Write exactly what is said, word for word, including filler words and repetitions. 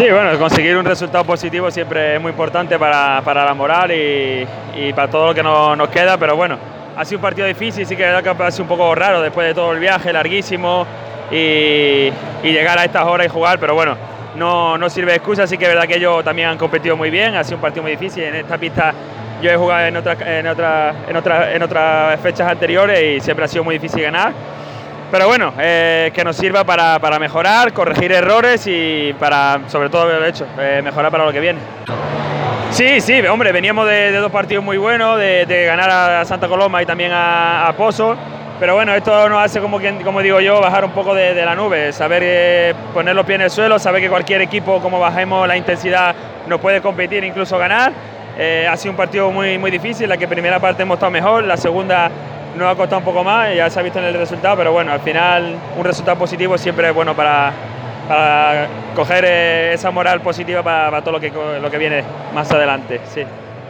Sí, bueno, conseguir un resultado positivo siempre es muy importante para, para la moral y, y para todo lo que nos, nos queda, pero bueno, ha sido un partido difícil, sí que es verdad que ha sido un poco raro después de todo el viaje larguísimo y, y llegar a estas horas y jugar, pero bueno, no, no sirve de excusa, sí que es verdad que ellos también han competido muy bien, ha sido un partido muy difícil. En esta pista yo he jugado en otras, en otras, en otras, en otras fechas anteriores y siempre ha sido muy difícil ganar. Pero bueno, eh, que nos sirva para, para mejorar, corregir errores y para, sobre todo, lo hecho, eh, mejorar para lo que viene. Sí, sí, hombre, veníamos de, de dos partidos muy buenos, de, de ganar a Santa Coloma y también a, a Pozo, pero bueno, esto nos hace, como, quien, como digo yo, bajar un poco de, de la nube, saber eh, poner los pies en el suelo, saber que cualquier equipo, como bajemos la intensidad, nos puede competir, incluso ganar. Eh, ha sido un partido muy, muy difícil, la que primera parte hemos estado mejor, la segunda nos ha costado un poco más, ya se ha visto en el resultado, pero bueno, al final un resultado positivo siempre es bueno para, para coger esa moral positiva para, para todo lo que, lo que viene más adelante. Sí.